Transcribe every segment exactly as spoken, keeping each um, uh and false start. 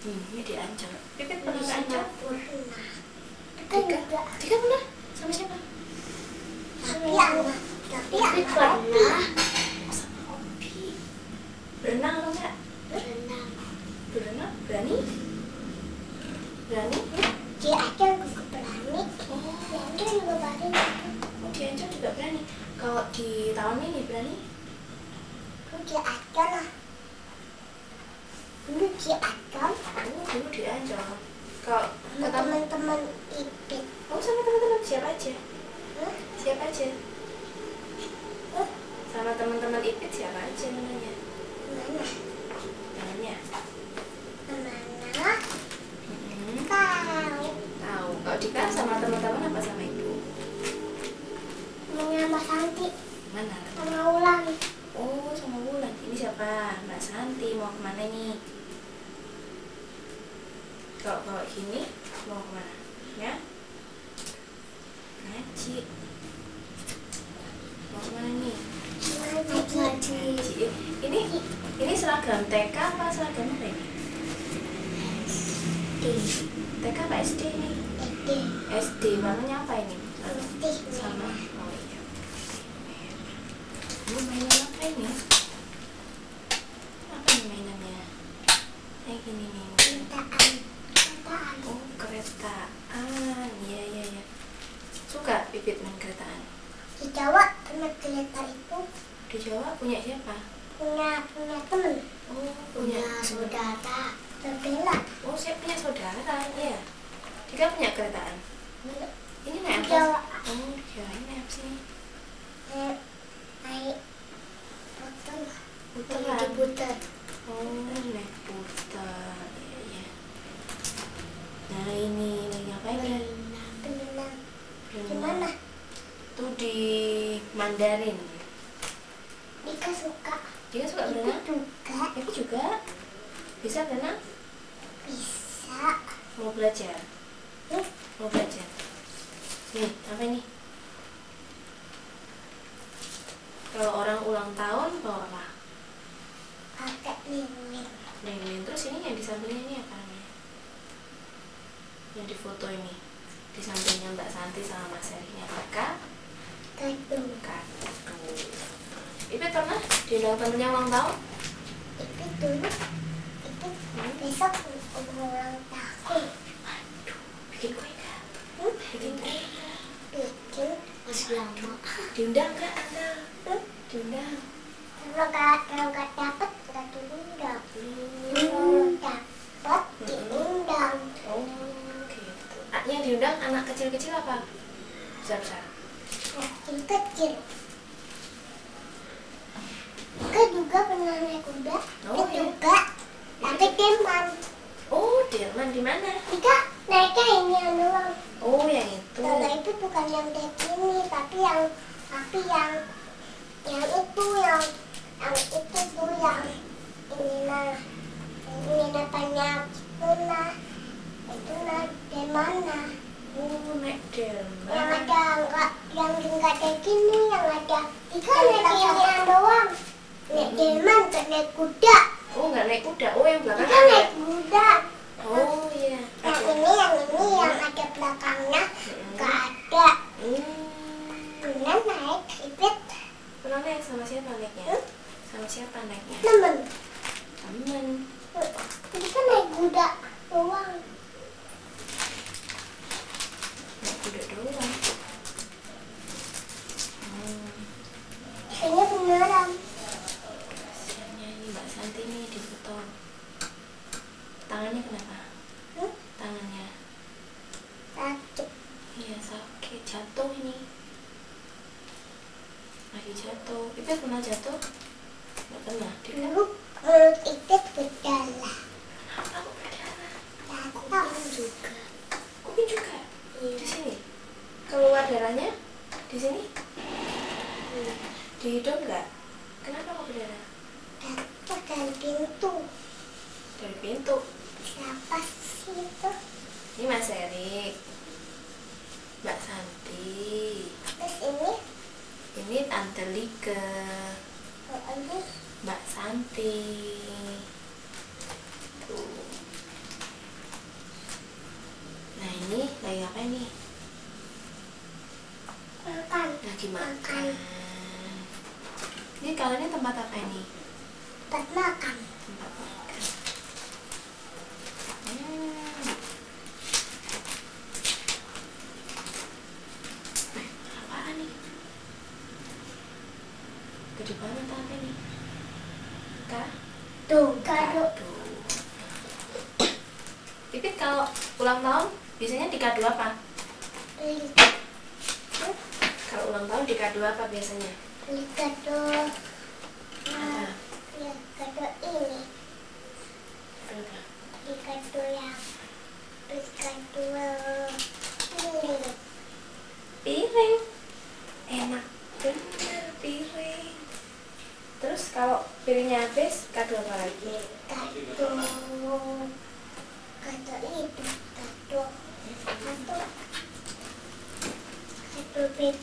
Hmm, ini di Ancol. Pipit pernah ke Ancol? Pernah. Dika? Dika pernah? Sama siapa? Tapi anak, tapi anak pernah. Sama Opi. Berenang apa enggak? Berenang. Berenang? Berani? Berani? Hmm? Di Ancol juga berani. Oh, Di Ancol juga berani. oh, di Ancol juga berani. Kalau di tahun ini berani? Dulu di Ancol lah. Dulu di Ancol. Oh, dulu di Ancol. Kalau Sama kata teman-teman Ipit. oh, sama teman-teman siapa aja? Hah? Siapa aja? Hah? Sama teman-teman Ipit siapa aja namanya? Mana? Namanya? Mana? Hmm. Tahu. Tahu. Kalau Dika sama teman-teman apa sama ibu? Namanya Mbak Santi. Mana? Sama Ulan. Oh, sama Wulan. Ini siapa? Mbak Santi. Mau kemana nih? Kalau kalau gini mau kemana? Ya? Ngaji. Mau kemana nih? Ngaji. Ngaji. Ini ini seragam T K apa seragam apa ini? D. T K apa S D ini? D. S D. Warnanya apa ini? D. Sama. Oh iya. Ini mainan apa ini? Apa nih mainannya? Kayak gini nih. Keretaan. Keretaan. Oh, keretaan. Iya, iya, iya. Suka Pipit main keretaan? Di Jawa punya kereta itu Di Jawa punya siapa? punya punya temen. Oh, Punya saudara. Saudara. Oh, saya punya saudara, iya. Dika punya keretaan. Ini naik Di apa? Jawa. Oh, di Jawa ini naik apa sih? Eh, naik puter. Puteran. Diputer. Oh, naik putar. Iya, iya. Nah, ini lagi apa ini? Berenang. Berenang. Di Berenang. mana? Tuh di Mandarin. Dika suka. Dika suka Ibu berenang? juga Ibu juga bisa berenang? bisa. Mau belajar? Hmm? Mau belajar? Nih, apa ini? Kalau orang ulang tahun bawa apa? Pakai lilin. Lilin. Terus ini yang di sampingnya ini apa namanya? Yang di foto ini. Di sampingnya Mbak Santi sama Mas Erinya kakak. Kadung. Kado. Ipit pernah diundang temennya ulang tahun? Itu dulu. Itu besok ulang tahun. Aduh, bikin kue nggak? Hmm? Bikin kue nggak? Bikin masih lama. Diundang nggak Anda? Hmm? Diundang. Kalau nggak kalau nggak dapet nggak diundang. Hmm. Kalau dapet diundang. Oh, gitu. Ah, yang diundang anak kecil-kecil apa? Besar-besar. Kecil kecil. Dika juga pernah naik kuda. Oh, Dika iya. juga. Tapi teman. Oh, Delman di mana? Dika naiknya ini yang doang. Oh, yang itu. Kalau itu bukan yang kayak gini, tapi yang tapi yang yang itu yang yang itu tuh yang ini nah ini namanya itu nah itu nah di mana Oh, naik yang Delman. ada enggak yang enggak kayak gini yang ada Dika naik yang yang doang naik delman nggak naik kuda. Oh, nggak naik kuda. Oh, yang belakang Dika ada. naik kuda. Oh, iya. Yang ini yang ini yang ada belakangnya nggak ada. Hmm. Pernah naik Ipit Pernah naik sama siapa naiknya? Hmm? Sama siapa naiknya? temen. Temen. Jadi kan naik kuda doang. Naik kuda doang. Hmm. Kayaknya beneran. Kasiannya ini Mbak Santi nih di foto. Tangannya kenapa? Hmm? Tangannya. Sakit. Iya, sakit. Jatuh ini. Lagi jatuh. Ipit pernah jatuh? Nggak pernah. Dika? Dulu mulut Ipit berdarah. Kenapa kok berdarah? Jatuh juga. Kuping juga? Iya. Di sini? Keluar darahnya? Di sini? Hmm. Di hidung nggak? Kenapa kok berdarah? Jatuh dari pintu. Dari pintu. Siapa sih itu? Ini Mas Erik. Mbak Santi. Terus ini? Ini Tante Like. Oh, ini Mbak Santi. Tuh. Ini lagi apa nih? Makan. Lagi makan. Makan. Ini kalau ini tempat apa ini? Tempat makan. Tempat makan. Hmm. Eh, apaan nih? Gede banget apa ini? Kak? Tuh, kado. Pipit kalau ulang tahun biasanya di kado apa? Beli Kalau ulang tahun di kado apa biasanya? beli kado. Apa? Ya, kado ini. Apa? Beli kado yang beli kado ini. Piring. Enak bener piring. Terus kalau piringnya habis, kado apa lagi? Kado. Kado itu. Kado. Kado. Kado baby.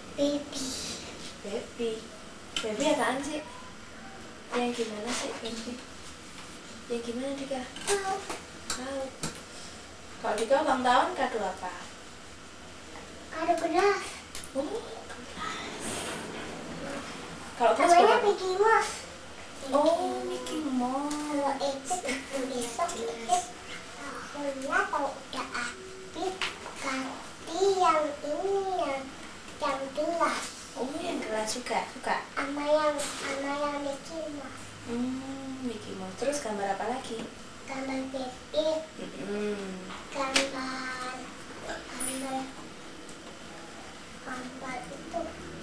Baby. Baby apaan sih? Yang gimana sih baby? Yang gimana Dika? Oh, Tahu. Kalau Dika ulang tahun kado apa? kado gelas. Oh, kalau kelas Namanya berapa? Mickey Mouse. Oh, Mickey Mouse. Kalau itu besok itu tahunnya kalau udah habis ganti yang ini yang yang gelas Oh, yang gelas juga, suka. sama yang sama yang Mickey Mouse. Hmm, Mickey Mouse. Terus gambar apa lagi? Gambar baby, Hmm. gambar gambar gambar itu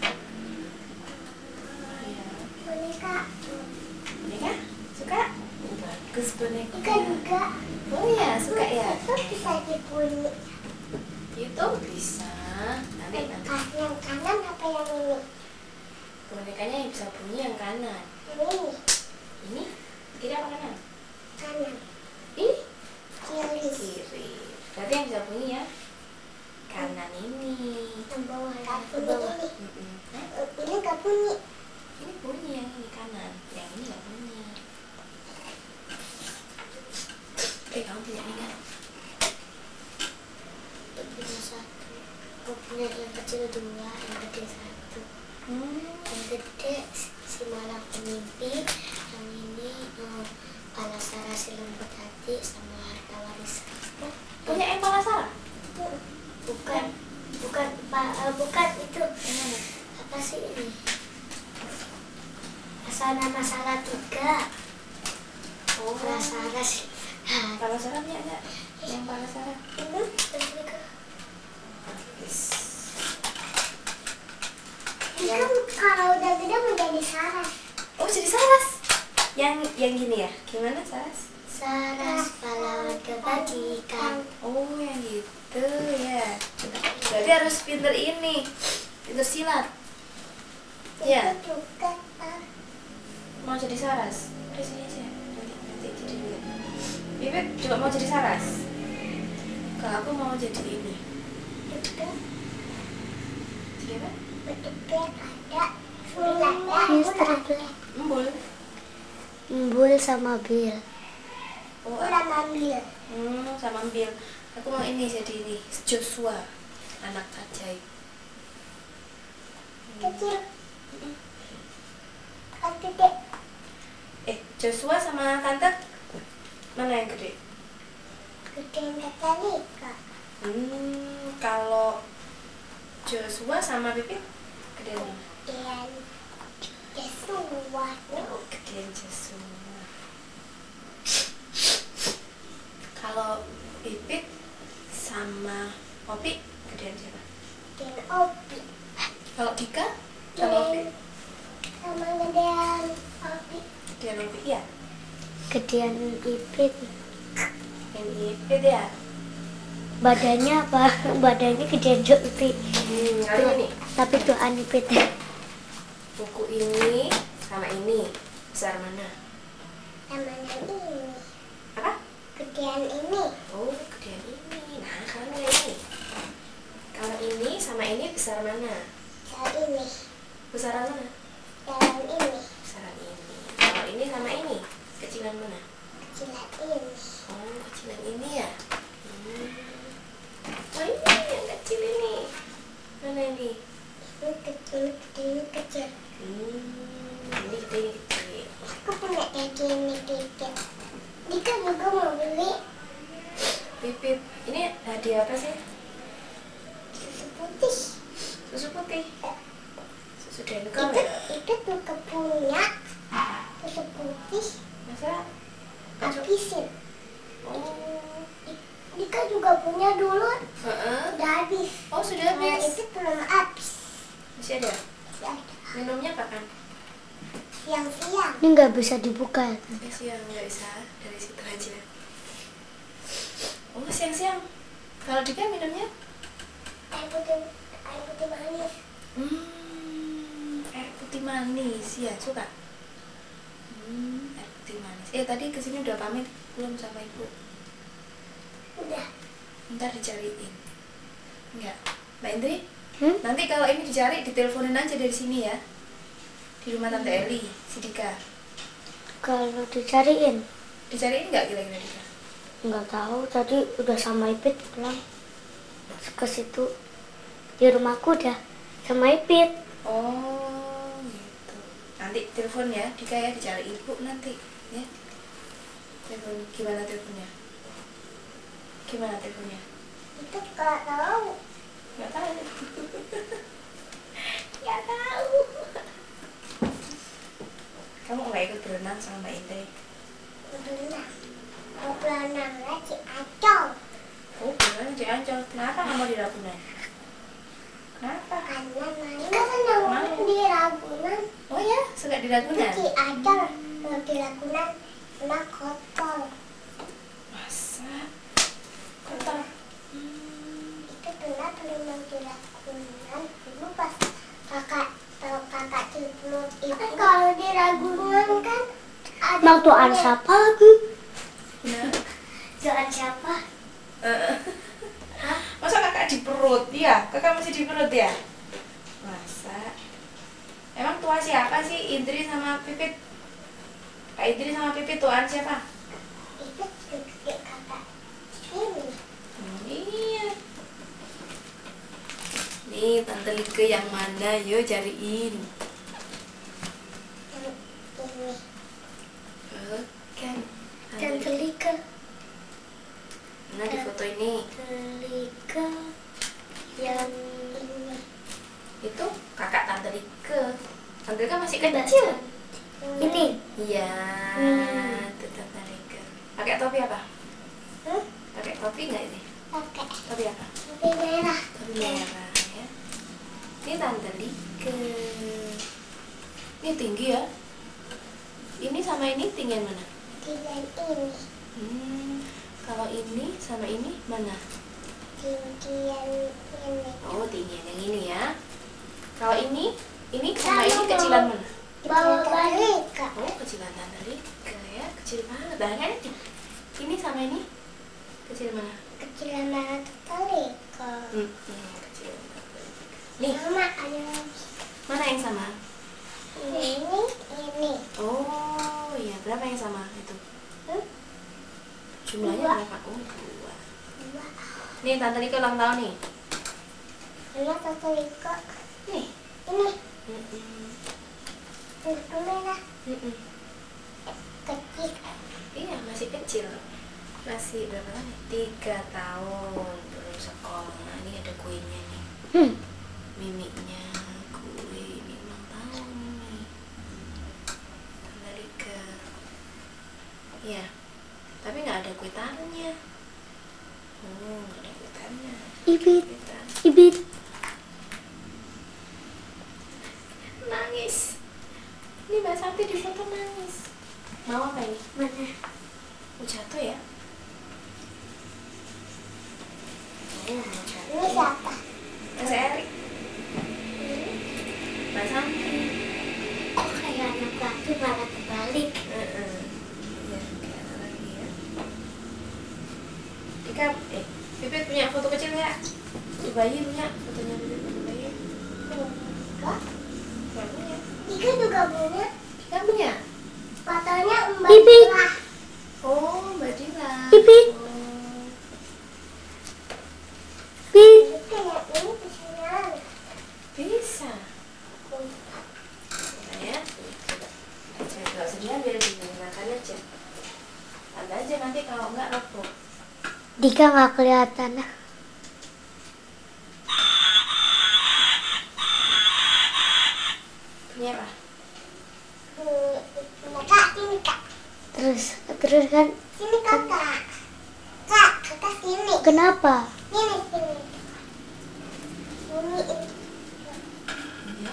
Iya. boneka. Boneka? Suka? Oh, bagus boneka. Ikan juga. Oh iya, suka ya. Itu bisa dibunyi. Itu bisa. Nanti nanti. Ah, yang kanan apa yang ini? Bonekanya yang bisa bunyi yang kanan. Yang ini Ini kiri apa kanan? kanan. Ini Kiri. kiri. Berarti yang bisa bunyi ya kanan ini. Yang bawah nggak bunyi ini. Mm-mm. Hah? Ini nggak bunyi. Ini bunyi yang ini kanan, yang ini nggak bunyi. Eh, kamu punya ini nggak? Punya satu. Aku punya yang kecil dua, yang gede satu. Hmm. Yang gede si malang pemimpi, yang ini eh, Palasara si lembut hati sama harta warisan. Punya yang kepala Sarah? Bukan, bukan, pa- eh, bukan itu. Yang mana? Apa sih ini? Masalah-masalah tiga. Oh, Palasara si. Nah, kepala Sarah punya nggak? Yang kepala Sarah? ini juga. Yes. Ini kan kalau udah gede menjadi saras. Oh, jadi Saras? Yang yang gini ya? Gimana Saras? Saras pahlawan kebajikan. Oh, yang gitu ya. Berarti harus pinter ini, pinter silat. Ya, Itu juga. ah, mau jadi Saras? Udah sini aja. Nanti nanti jadi dulu. Bibit juga mau jadi Saras. Kalau aku mau jadi ini. Juga. Jadi apa? Juga ada. Sudah Embul. Embul sama Bil. Oh, Udah ambil. hmm, sama Bill. Aku mau ini jadi ini Joshua, anak ajaib. Kecil. Kan gede. Eh, Joshua sama tante mana yang gede? Gede yang kali kak. Hmm, kalau Joshua sama Pipit gedean mana? Dan Joshua. Oh, gedean Joshua. Kalau Pipit sama Opi gedean siapa? Dan Opi. Kalau Dika sama Opi? Sama gedean Opi. Gedean Opi ya? Gedean Ipit. Yang Pipit ya? Badannya apa? Badannya gedean Opi. Hmm, kali ini Tapi tuh Anipit. buku ini sama ini besar mana? Sama yang ini. Apa? Gedean ini. Oh, gedean ini. Nah, kalau yang ini. Kalau ini sama ini besar mana? Yang ini. Besaran mana? Yang ini. Besaran ini. Kalau ini sama ini, kecilan mana? Kecilan ini. Oh, kecilan ini ya. Hmm. Oh ini yang kecil ini. Mana ini? Ini kecil, ini kecil. Hmm, ini gede, ini kecil. Aku punya kayak gini dikit. Dika juga mau beli Pipit. Ini hadiah apa sih? susu putih. Susu putih. Susu Itu, dengkol ya? itu juga punya susu putih. Masa? Habisin. Oh. Dika juga punya dulu. Heeh. Udah habis. Oh sudah Nah, habis. itu belum habis. Masih ada? Ya, Minumnya kapan? siang-siang. Ini nggak bisa dibuka. Eh, siang nggak bisa, dari situ aja. Oh siang-siang. Kalau Dika minumnya? Air putih, air putih manis. Hmm, air putih manis ya suka. Hmm, air putih manis. Eh tadi kesini udah pamit belum sama ibu? Udah. Ntar dicariin. Enggak, Mbak Indri? Hmm? Nanti kalau ini dicari, diteleponin aja dari sini ya. Di rumah Tante Eli, si Dika. Kalau dicariin, Dicariin nggak kira-kira Dika? nggak tahu. Tadi udah sama Ipit pulang ke situ. Di rumahku udah sama Ipit. Oh, gitu. Nanti telepon ya, Dika ya, dicari ibu nanti, ya. Telepon, gimana teleponnya? Gimana teleponnya? Itu nggak tahu. Nggak tahu. Nggak tahu. Kamu nggak ikut berenang sama Mbak Indri? Berenang. Mau berenang lagi acol. Oh, berenang di Ancol. Kenapa nggak mau di Ragunan? Kenapa? Karena main senang Mau. di Ragunan. Oh ya, suka di Ragunan? Di acol. Kalau di Ragunan enak kotor. Masa? Kotor? Hmm. Itu pernah berenang di Ragunan. Dulu pas kakak kalau kakak tidur itu kalau di Ragunan kan ada Bang Tuan punya- siapa lagi? Nah. Tuan siapa? Eh. Masa kakak di perut? Iya, kakak masih di perut ya? Masa? Emang tua siapa sih? Indri sama Pipit? Kak Indri sama Pipit tuan siapa? Itu juga kakak ini. Hmm, iya. Nih, Tante Lika yang mana? Yuk cariin. Yang ini. Oh, kan. Dan Telika. Nah, di foto ini. Telika Yang ini. Itu kakak Tante Lika. Tante Lika masih kecil. Ini. Iya, Hmm. itu Tante Lika. Pakai topi apa? Hmm? Pakai topi nggak ini? Pakai Topi apa? topi merah. Topi merah ya. Ini Tante Lika. Ini tinggi ya. Ini sama ini tinggian mana? Tinggian ini. Hmm, kalau ini sama ini mana? Tinggian ini. Oh, tinggian yang ini ya. Kalau ini, ini sama ini kecilan mana? Bawa balik. Kak. Oh, kecilan Tante Lika ya, kecil banget. Nah, kan ini, ini sama ini kecil mana? Kecilan merah sekali. Kak. Hmm, hmm, kecil Tante Lika. Nih, Mama ada lagi. mana yang sama? Ini, ini. Oh, iya. Berapa yang sama itu? Hmm? Jumlahnya Dua. berapa? Oh, dua. Dua. Nih, Tante Lika ulang tahun nih. Ini satu liko. Nih. Ini. Mm-mm. Itu merah. Mm-mm. Kecil. Iya, masih kecil. Masih berapa tahun? Tiga tahun. Belum sekolah. Nah, ini ada kuenya nih. Hmm. Miminya kue ini ulang tahun nih. Tante Lika. Iya. Tapi nggak ada kue taruhnya. Oh, nggak ada kue taruhnya. Ipit. Kue taruh. Ipit. Nangis. Ini Mbak Santi di foto nangis. Mau apa ini? Mana? Mau jatuh ya? Oh, mau jatuh. Ini siapa? Mas Erik. Mbak Santi. Kok kayak anak laki malah kebalik? Heeh. Ya, kayak apa lagi ya? Dika, eh, Pipit punya foto kecil nggak? Di bayi punya fotonya Pipit di bayi. Enggak. Nggak punya. Dika juga punya. Dika punya. Fotonya Mbak Pipit. Dila. Oh, Mbak Dila. Pipit. Oh. nanti kalau enggak roboh. Dika nggak kelihatan. Ini apa? Hmm, Kak, sini Kak. Terus terus kan Sini kakak. Kak, kakak sini. kenapa? Sini, sini. Sini. Ya.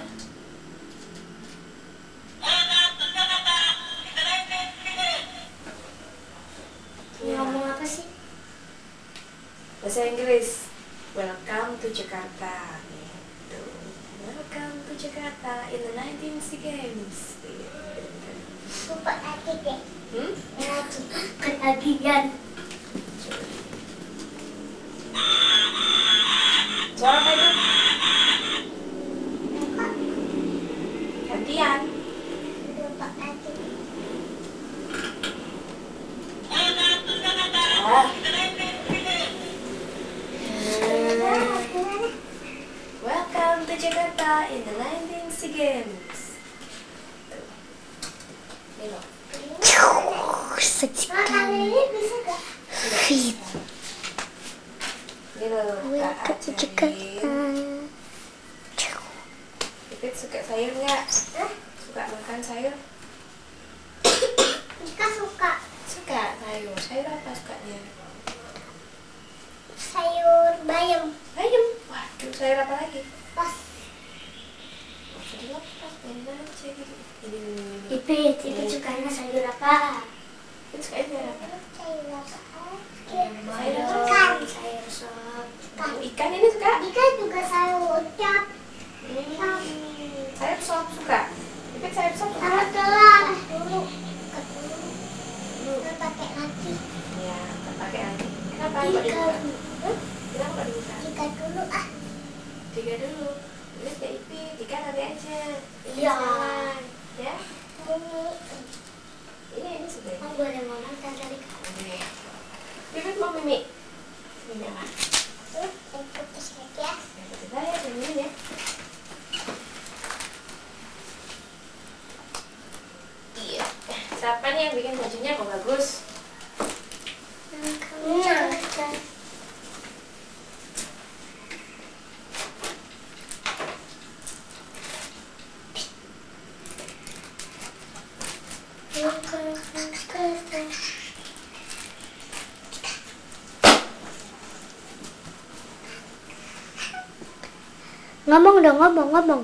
Ngomong apa sih? Bahasa Inggris. Welcome to Jakarta. Gitu. Welcome to Jakarta in the nineteen SEA Games. Lupa lagi deh. Hmm? Lagi. Ketagihan. Suara apa itu? Kak, Gantian. lupa lagi. Ah. Gimana? Welcome to Jakarta in the nineteen SEA Games. Tuh. Ini loh. Seksi. Nah, kali ini bisa gak? Fit. Ini loh. Kak Welcome to Jakarta. ajarin. Pipit suka sayur nggak? Hah? Suka makan sayur? Dika suka Suka sayur. Sayur apa sukanya? sayur bayam. Bayam. Waduh, sayur apa lagi? Pas. Nggak usah dilepas, biarin aja gitu. Ini, ini, ini. Ipit, Ipit sukanya sayur apa? Pipit sukanya sayur apa? Sayur apa? Sayur Ikan. Sayur sop. Oh, ikan ini suka? Dika juga sayur ucap. Hmm. Sayur sop suka? Pipit sayur sop suka? Sama telur. Dulu. Ke dulu. Kita pakai lagi. Ya, kita pakai lagi. Kenapa kok Dika dibuka? dulu. Kenapa kok dibuka? Dika dulu ah. Tiga dulu. Pipit ke Ipit, Dika nanti aja. Pipit Iya. sekarang. Ya? Ini. Ini, ini sudah. Kamu boleh ngomong kan tadi? Ini. Pipit mau mimi? Mimi apa? Hmm, ikut ke sini ya. Ya, kita ya, ini ya. Iya. Siapa nih yang bikin bajunya kok bagus? Kamu Jakarta. Welcome to Jakarta. Ngomong dong, ngomong, ngomong.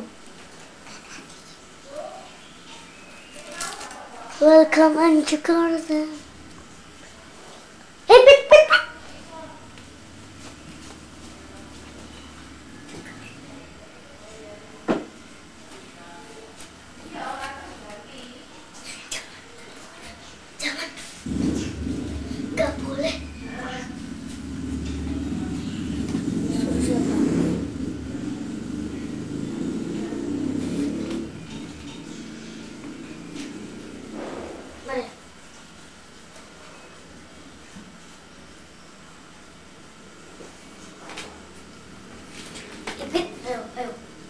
Welcome on Jakarta. Eh, pit, pit, pit. Jangan. Gak boleh. Mana? Ipit, ayo, ayo.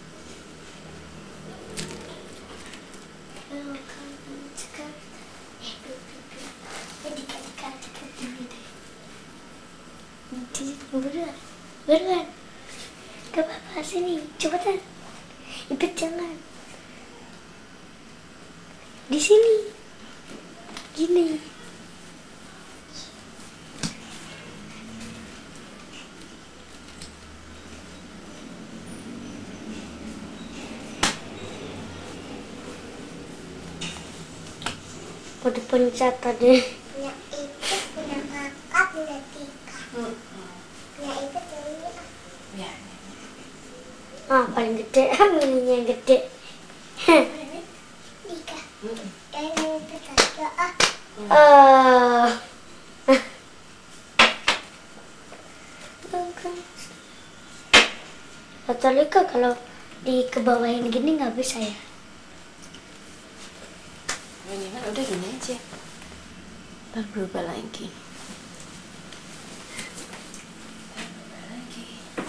Welcome to Jakarta. Eh, Pit, Pit, Pit. Eh, Dika, Dika, Dika, gini deh. Di, beneran, beneran. Gak apa-apa, sini, cepetan. Ipit, jangan. Di sini. Gini. Mau dipencet tadi. Punya itu, punya kakak, punya Dika. Hmm. Punya itu dulu ah. Ya. Ah, paling gede. Mininya yang gede. Ini. Dika. Hmm. Dan yang itu saja ah. Eh. Katolik kalau di kebawahin gini nggak bisa ya? Ini kan udah gini aja. Ntar berubah lagi. Berubah lagi.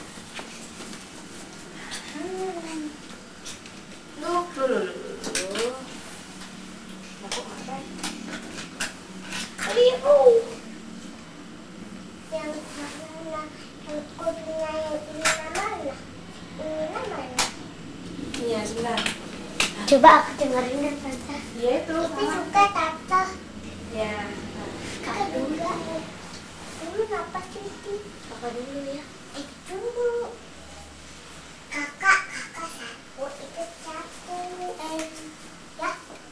Loh, loh, loh, loh, loh. Mau kok ngapain? Ayo. Coba aku dengerin dan tante. Iya itu. Itu Mama. juga tante. Ya. Kakak dulu. Juga. Dulu apa sih? Kakak dulu ya. Eh, dulu. Kakak, kakak satu, itu satu. Eh, ya.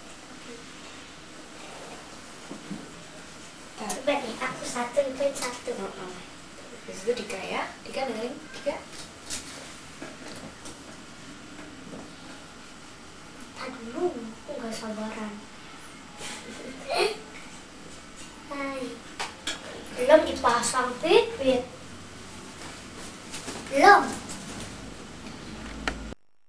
Tar. Coba nih, aku satu, itu satu. Heeh. Habis itu Dika ya. Dika dengerin. Dika. Tadi dulu, aku nggak sabaran. Hai. Belum dipasang pipit. Belum.